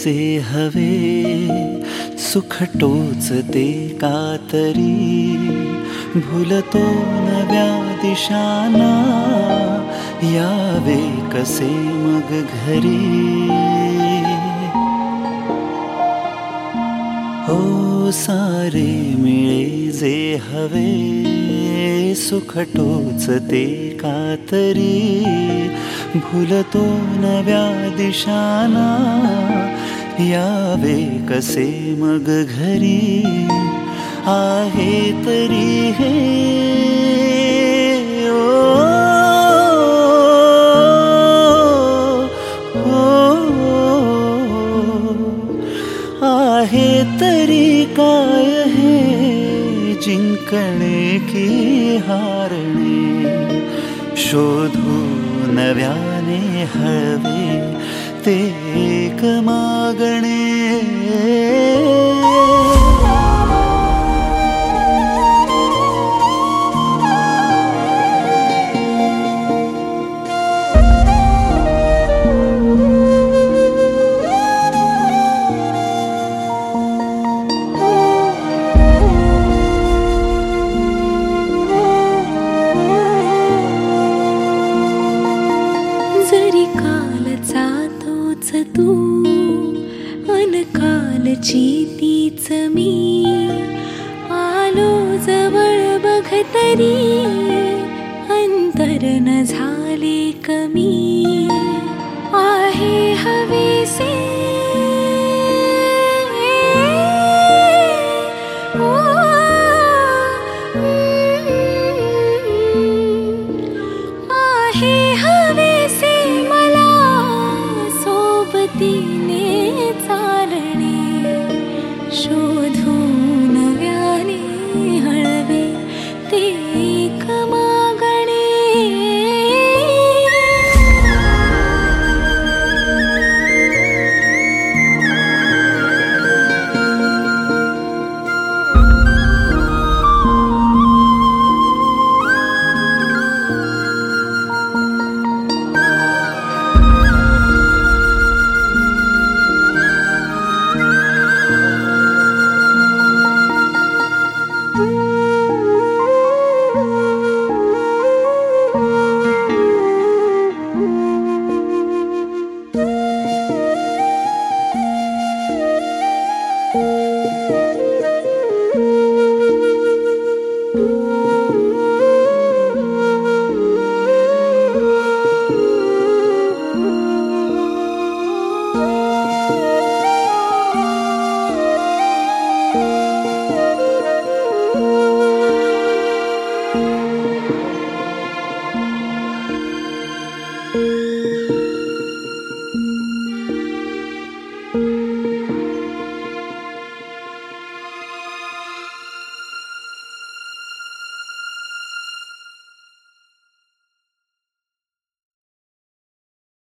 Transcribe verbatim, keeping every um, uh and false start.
जे हवे सुख टोचते कातरी, भुलतो नव्या दिशांना यावे कसे मग घरी. हो सारे मिळे जे हवे सुख टोचते कातरी, भुलतो नव्या दिशांना यावे कसे मग घरी. आहे तरी हे ओ, आहे तरी काय हे जिंकणे की हारणे, शोधू नव्याने हवे ते एक मागणे. जरी कालचा तोच तू अन कालची तीच मी, आलो जवळ बघ तरी अंतर न झाले कमी. आहे